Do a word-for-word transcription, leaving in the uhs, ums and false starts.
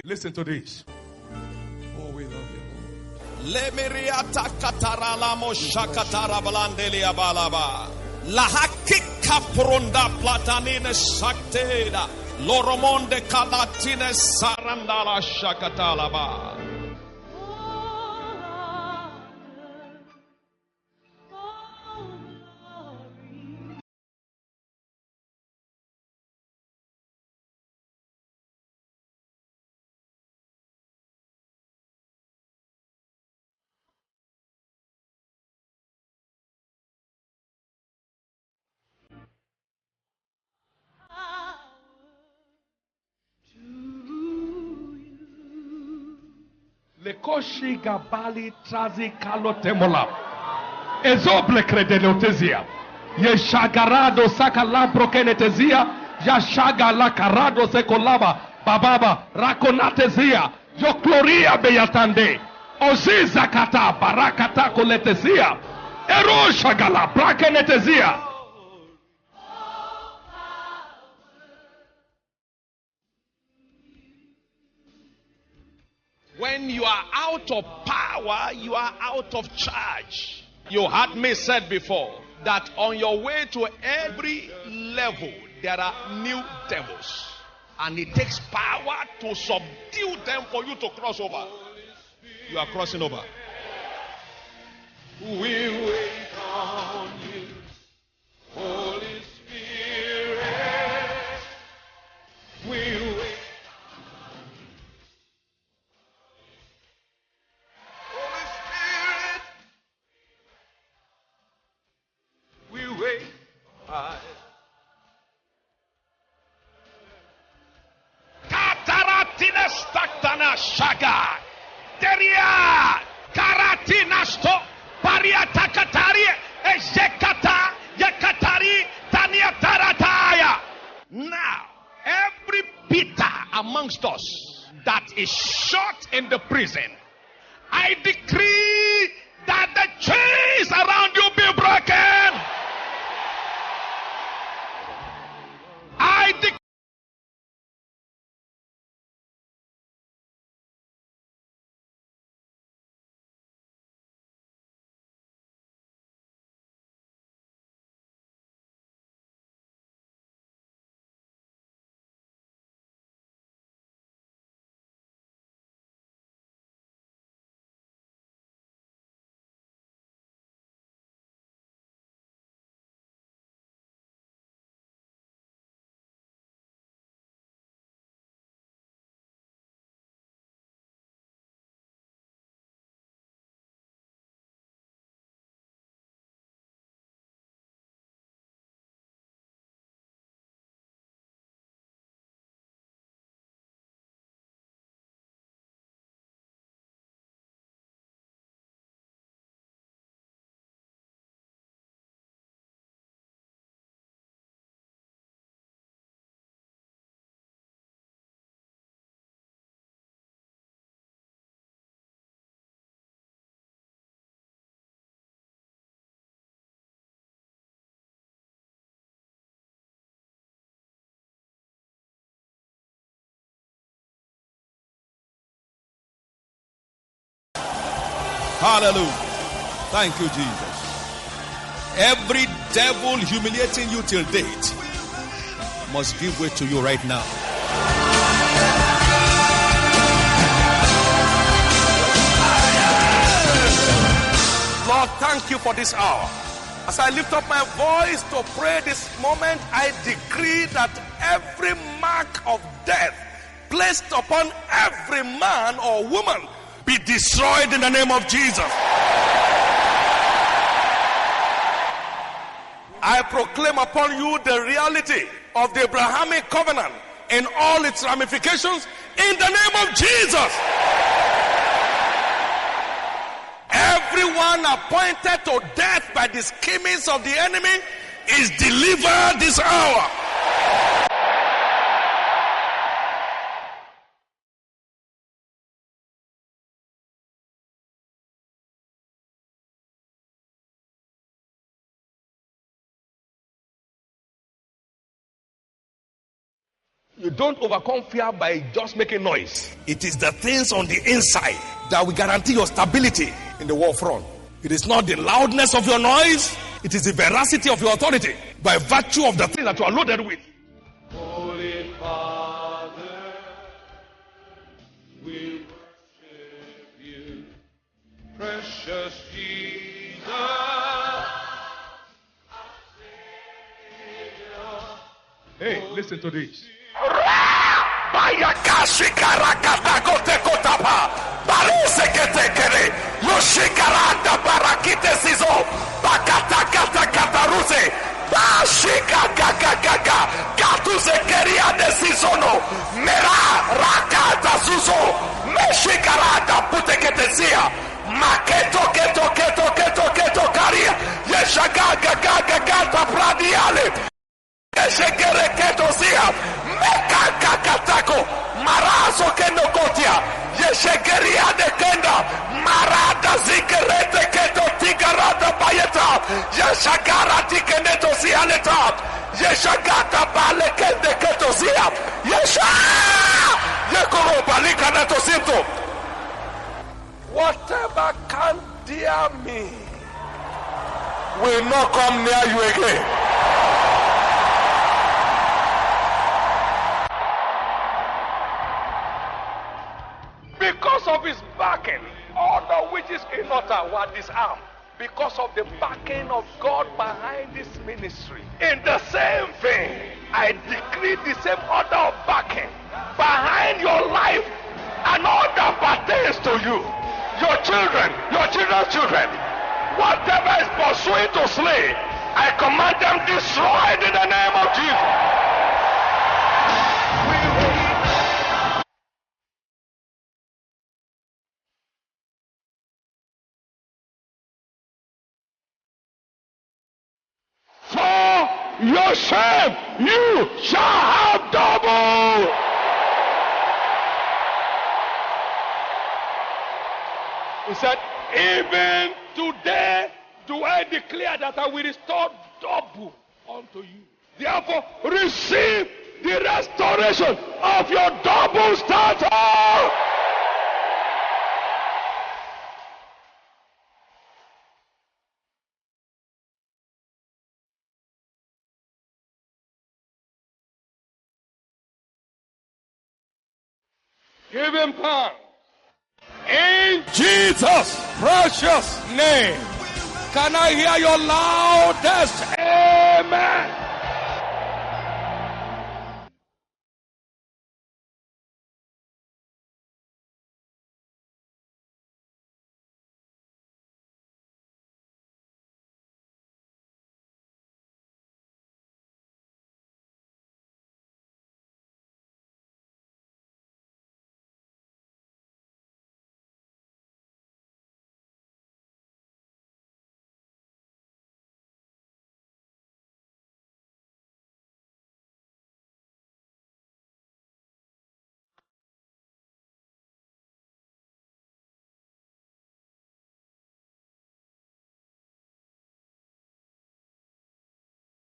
Listen to this. Oh, we love you, Lord. Lemiriata katarala moshakatara balandelia balaba. Lahakika pronda platanine sakteda. Loromonde kalatine sarandala shakatalaba. Lekoshi gabali trazi kalotemola. Ezoble credelotezia. Yeshagarado sakalabro kenetezia. Yashaga la carado sekolaba. Bababa rakonatezia. Yokloria beyatande. Oziza kata barakata koletezia. Ero shagala brakenetezia. When you are out of power, you are out of charge. You heard me said before that on your way to every level, there are new devils. And it takes power to subdue them for you to cross over. You are crossing over. We wait on you, Holy Spirit. We wait. Kataratina staktana shaga. Teria karatina sto pariata katarie ejekata yakatari tania tarataya. Now, every Peter amongst us that is shut in the prison, I decree that the chains around you be broken. I decree. Hallelujah. Thank you, Jesus. Every devil humiliating you till date must give way to you right now. Lord, thank you for this hour. As I lift up my voice to pray this moment, I decree that every mark of death placed upon every man or woman be destroyed in the name of Jesus. I proclaim upon you the reality of the Abrahamic covenant in all its ramifications in the name of Jesus. Everyone appointed to death by the schemings of the enemy is delivered this hour. You don't overcome fear by just making noise. It is the things on the inside that will guarantee your stability in the war front. It is not the loudness of your noise. It is the veracity of your authority by virtue of the thing that you are loaded with. Holy Father, we worship you. Precious Jesus, our Savior. Hey, listen to this. Bayakashi karakata kote kotapa. Baluse kete kere. Yoshikarata barakite sizo. Bakata kata kataruse. Bashika gaga gaga. Katuse keria de sizono. Mera rakata suzo. Meshikarata puteketesia. Maketo keto keto keto keto karia. Yeshagaga gaga gata pradiale. Eshekere keto sia. Mekakakatako, Marazo Kenokotia, Yeshegeria de Kenda, Marada Zikerete Keto Tigarata Bayeta, Yeshagara Tikeneto Sialeta, Yeshagata Balekende Keto Sia, Yesha Yekoro Balikaneto Sinto. Whatever can dear me will not come near you again. Because of his backing, all the witches in order were disarmed. Because of the backing of God behind this ministry. In the same vein, I decree the same order of backing behind your life and all that pertains to you. Your children, your children's children. Whatever is pursuing to slay, I command them destroyed in the name of Jesus. Yourself, you shall have double. He said, even today do I declare that I will restore double unto you. Therefore, receive the restoration of your double stature. Give him thanks. In Jesus' precious name. Can I hear your loudest amen?